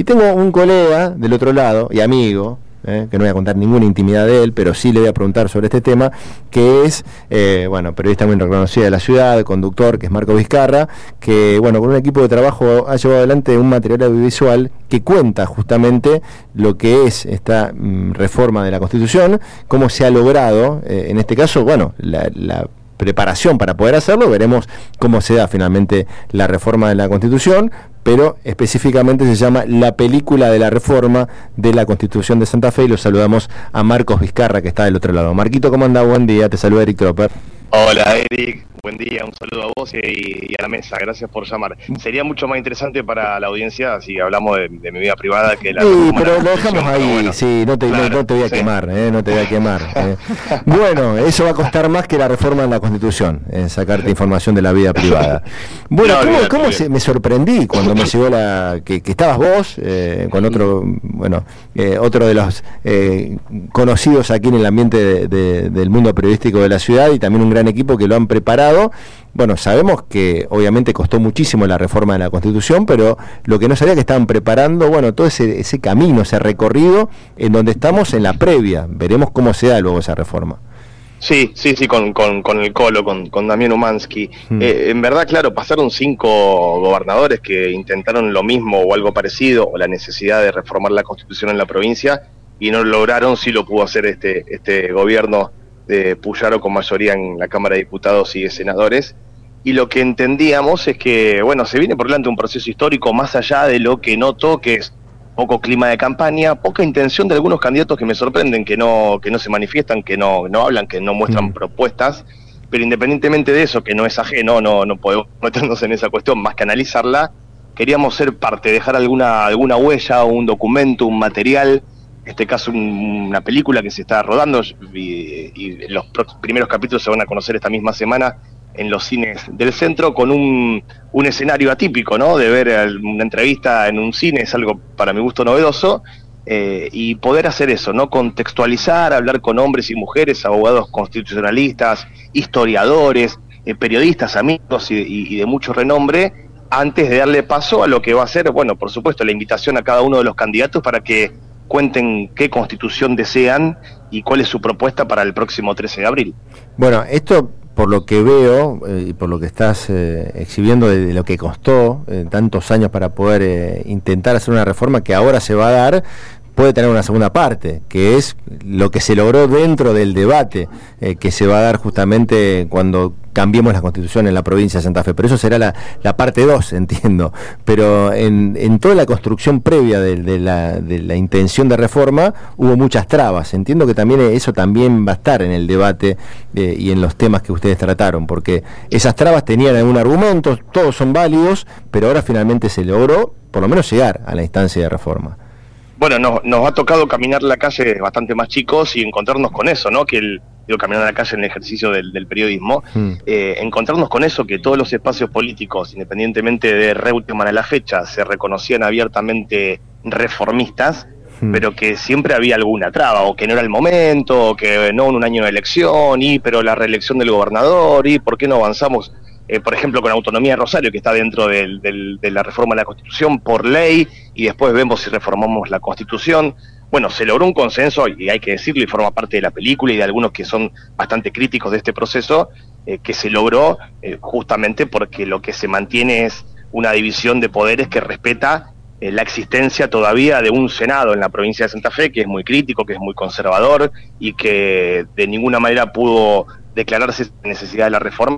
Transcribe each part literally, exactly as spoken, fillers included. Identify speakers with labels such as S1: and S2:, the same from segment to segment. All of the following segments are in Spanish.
S1: Y tengo un colega del otro lado, y amigo, Eh, que no voy a contar ninguna intimidad de él, pero sí le voy a preguntar sobre este tema, que es, eh, bueno, periodista muy reconocido de la ciudad, conductor, que es Marcos Vizcarra, que, bueno, con un equipo de trabajo ha llevado adelante un material audiovisual que cuenta justamente lo que es esta mm, reforma de la Constitución, cómo se ha logrado, eh, en este caso, bueno, la, la preparación para poder hacerlo, veremos cómo se da finalmente la reforma de la Constitución, pero específicamente se llama La película de la reforma de la Constitución de Santa Fe, y lo saludamos a Marcos Vizcarra, que está del otro lado. Marquito, ¿cómo anda? Buen día, te saluda Eric Tropper.
S2: Hola Eric, buen día, un saludo a vos y, y a la mesa, gracias por llamar. Sería mucho más interesante para la audiencia si hablamos de, de mi vida privada que la...
S1: Sí, pero la lo dejamos ahí, bueno, sí, no te, claro, no, no te voy a sí. quemar, eh, no te voy a quemar. Eh. Bueno, eso va a costar más que la reforma de la Constitución, eh, sacarte información de la vida privada. Bueno, no, ¿cómo, bien, cómo bien. Se, me sorprendí cuando me llegó la... que, que estabas vos, eh, con otro, bueno, eh, otro de los eh, conocidos aquí en el ambiente de, de, del mundo periodístico de la ciudad, y también un gran equipo que lo han preparado. Bueno, sabemos que obviamente costó muchísimo la reforma de la Constitución, pero lo que no sabía que estaban preparando, bueno, todo ese, ese camino, ese recorrido, en donde estamos en la previa. Veremos cómo se da luego esa reforma.
S2: Sí, sí, sí, con, con, con el Colo, con, con Damián Umansky. Hmm. Eh, en verdad, claro, pasaron cinco gobernadores que intentaron lo mismo o algo parecido, o la necesidad de reformar la Constitución en la provincia, y no lo lograron. Sí lo pudo hacer este, este gobierno de Puyaro con mayoría en la Cámara de Diputados y de Senadores, y lo que entendíamos es que, bueno, se viene por delante un proceso histórico más allá de lo que noto, que es poco clima de campaña, poca intención de algunos candidatos que me sorprenden, que no que no se manifiestan, que no, no hablan, que no muestran mm. propuestas, pero independientemente de eso, que no es ajeno, no, no podemos meternos en esa cuestión, más que analizarla, queríamos ser parte, dejar alguna, alguna huella, un documento, un material, en este caso un, una película que se está rodando, y, y los primeros capítulos se van a conocer esta misma semana en los cines del centro, con un, un escenario atípico, ¿no? De ver una entrevista en un cine es algo para mi gusto novedoso, eh, y poder hacer eso, ¿no? Contextualizar, hablar con hombres y mujeres, abogados constitucionalistas, historiadores, eh, periodistas, amigos y, y, y de mucho renombre, antes de darle paso a lo que va a ser, bueno, por supuesto, la invitación a cada uno de los candidatos para que cuenten qué constitución desean y cuál es su propuesta para el próximo trece de abril.
S1: Bueno, esto, por lo que veo eh, y por lo que estás eh, exhibiendo de, de lo que costó eh, tantos años para poder eh, intentar hacer una reforma que ahora se va a dar, puede tener una segunda parte, que es lo que se logró dentro del debate eh, que se va a dar justamente cuando cambiemos la Constitución en la provincia de Santa Fe. Pero eso será la, la parte dos, entiendo. Pero en, en toda la construcción previa de, de, la, de la intención de reforma hubo muchas trabas. Entiendo que también eso también va a estar en el debate eh, y en los temas que ustedes trataron, porque esas trabas tenían algún argumento, todos son válidos, pero ahora finalmente se logró por lo menos llegar a la instancia de reforma.
S2: Bueno, nos, nos ha tocado caminar la calle bastante más chicos y encontrarnos con eso, ¿no? Que el, digo, caminar la calle en el ejercicio del, del periodismo, mm. eh, encontrarnos con eso, que todos los espacios políticos, independientemente de Reutemann a la fecha, se reconocían abiertamente reformistas, mm. pero que siempre había alguna traba, o que no era el momento, o que no en un año de elección, y pero la reelección del gobernador, y por qué no avanzamos, eh, por ejemplo, con Autonomía de Rosario, que está dentro del, del, de la reforma de la Constitución por ley, y después vemos si reformamos la Constitución. Bueno, se logró un consenso, y hay que decirlo, y forma parte de la película y de algunos que son bastante críticos de este proceso, eh, que se logró eh, justamente porque lo que se mantiene es una división de poderes que respeta eh, la existencia todavía de un Senado en la provincia de Santa Fe, que es muy crítico, que es muy conservador, y que de ninguna manera pudo declararse necesidad de la reforma.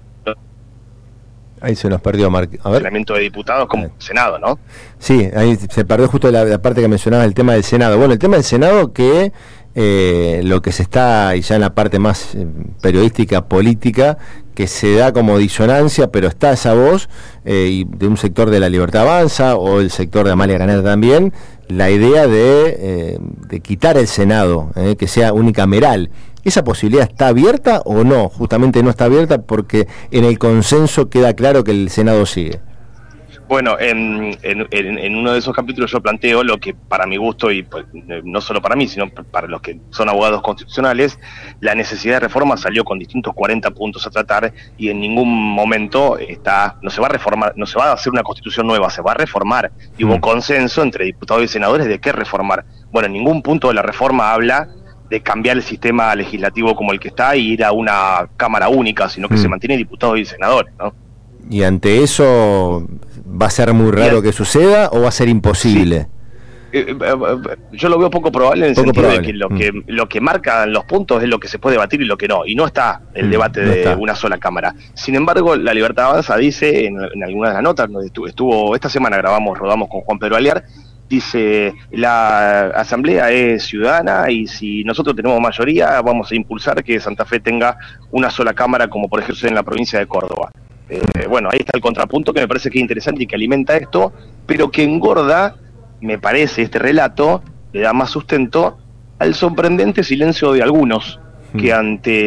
S1: Ahí se nos perdió, Marc. A ver.
S2: El elemento de diputados como Senado, ¿no?
S1: Sí, ahí se perdió justo la, la parte que mencionaba, el tema del Senado. Bueno, el tema del Senado que eh, lo que se está, y ya en la parte más eh, periodística, política, que se da como disonancia, pero está esa voz eh, y de un sector de La Libertad Avanza o el sector de Amalia Granata también, la idea de, eh, de quitar el Senado, eh, que sea unicameral. ¿Esa posibilidad está abierta o no? Justamente no está abierta porque en el consenso queda claro que el Senado sigue.
S2: Bueno, en, en, en uno de esos capítulos yo planteo lo que para mi gusto, y pues, no solo para mí, sino para los que son abogados constitucionales, la necesidad de reforma salió con distintos cuarenta puntos a tratar y en ningún momento está, no se va a reformar, no se va a hacer una constitución nueva, se va a reformar. Y hubo consenso entre diputados y senadores de qué reformar. Bueno, en ningún punto de la reforma habla de cambiar el sistema legislativo como el que está y ir a una cámara única, sino que mm. se mantiene diputados y senadores, ¿no?
S1: Y ante eso, ¿va a ser muy raro que suceda o va a ser imposible?
S2: Sí. Eh, eh, yo lo veo poco probable en el poco sentido probable. de que lo, mm. que lo que marcan los puntos es lo que se puede debatir y lo que no, y no está el mm, debate no de está. una sola cámara. Sin embargo, la Libertad Avanza dice en, en algunas de las notas, estuvo, estuvo esta semana grabamos, rodamos con Juan Pedro Aliar, dice, la asamblea es ciudadana y si nosotros tenemos mayoría vamos a impulsar que Santa Fe tenga una sola cámara como por ejemplo en la provincia de Córdoba. Eh, bueno, ahí está el contrapunto que me parece que es interesante y que alimenta esto, pero que engorda, me parece, este relato, le da más sustento al sorprendente silencio de algunos, mm. que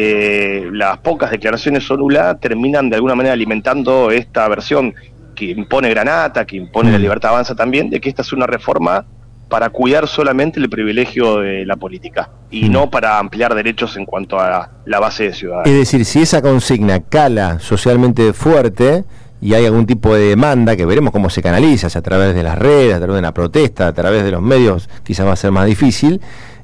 S2: ante las pocas declaraciones Solula terminan de alguna manera alimentando esta versión que impone Granata, que impone mm. la Libertad Avanza también, de que esta es una reforma para cuidar solamente el privilegio de la política y mm. no para ampliar derechos en cuanto a la, la base de ciudadanos.
S1: Es decir, si esa consigna cala socialmente fuerte y hay algún tipo de demanda, que veremos cómo se canaliza, a través de las redes, a través de la protesta, a través de los medios, quizás va a ser más difícil,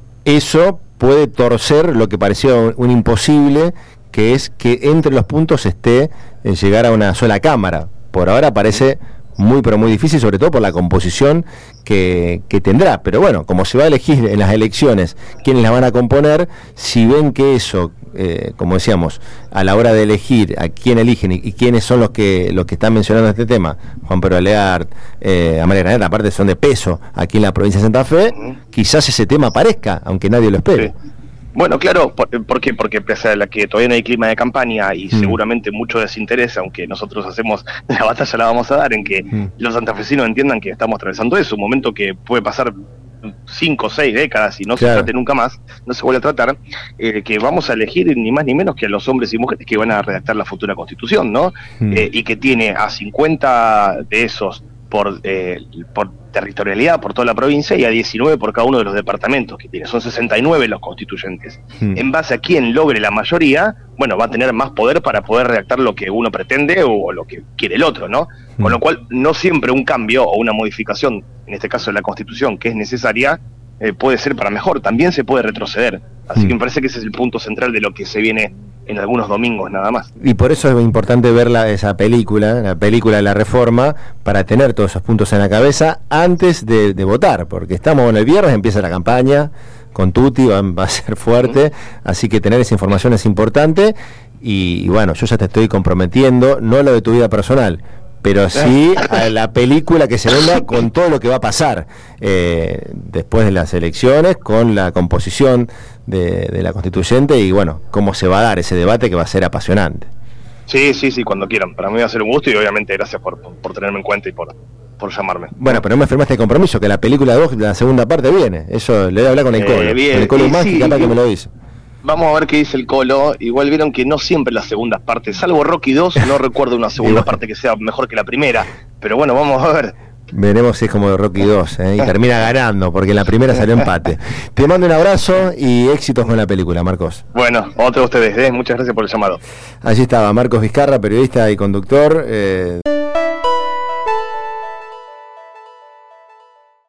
S1: eso puede torcer lo que parecía un, un imposible, que es que entre los puntos esté en llegar a una sola cámara. Por ahora parece muy pero muy difícil, sobre todo por la composición que, que tendrá, pero bueno, como se va a elegir en las elecciones quiénes la van a componer, si ven que eso, eh, como decíamos, a la hora de elegir a quién eligen y, y quiénes son los que los que están mencionando este tema, Juan Pedro Aleart, eh, Amalia Granata, aparte son de peso aquí en la provincia de Santa Fe, uh-huh. quizás ese tema aparezca, aunque nadie lo espere.
S2: Sí. Bueno, claro, ¿por, ¿por qué? Porque pese a la que todavía no hay clima de campaña y mm. seguramente mucho desinterés, aunque nosotros hacemos la batalla la vamos a dar en que mm. los santafesinos entiendan que estamos atravesando eso, un momento que puede pasar cinco o seis décadas y no claro. se trate nunca más, no se vuelve a tratar, eh, que vamos a elegir ni más ni menos que a los hombres y mujeres que van a redactar la futura constitución, ¿no? Mm. Eh, y que tiene a cincuenta de esos por, eh, por territorialidad por toda la provincia y a diecinueve por cada uno de los departamentos que tiene, son sesenta y nueve los constituyentes. Mm. En base a quien logre la mayoría, bueno, va a tener más poder para poder redactar lo que uno pretende o, o lo que quiere el otro, ¿no? Mm. Con lo cual, no siempre un cambio o una modificación, en este caso de la Constitución, que es necesaria, eh, puede ser para mejor, también se puede retroceder. Así mm. que me parece que ese es el punto central de lo que se viene en algunos domingos nada más.
S1: Y por eso es importante ver la, esa película, la película de la reforma, para tener todos esos puntos en la cabeza antes de, de votar, porque estamos en el viernes, empieza la campaña con Tuti, va, va a ser fuerte, mm. así que tener esa información es importante y, y bueno, yo ya te estoy comprometiendo, no lo de tu vida personal, pero sí a la película que se venga con todo lo que va a pasar eh, después de las elecciones, con la composición de, de la constituyente y bueno, cómo se va a dar ese debate que va a ser apasionante.
S2: Sí, sí, sí, cuando quieran. Para mí va a ser un gusto y obviamente gracias por, por, por tenerme en cuenta y por, por llamarme.
S1: Bueno, pero no me firmaste el compromiso, que la película dos, la segunda parte viene. Eso le voy a hablar con el eh, Colo. Bien, con el Colo más sí, capaz que me lo dice.
S2: Vamos a ver qué dice el Colo. Igual vieron que no siempre las segundas partes, salvo Rocky dos, no recuerdo una segunda parte que sea mejor que la primera. Pero bueno, vamos a ver.
S1: Veremos si es como Rocky dos, ¿eh? Y termina ganando, porque en la primera salió empate. Te mando un abrazo y éxitos con la película, Marcos.
S2: Bueno, otro de ustedes, ¿eh? Muchas gracias por el llamado.
S1: Allí estaba Marcos Vizcarra, periodista y conductor. Eh...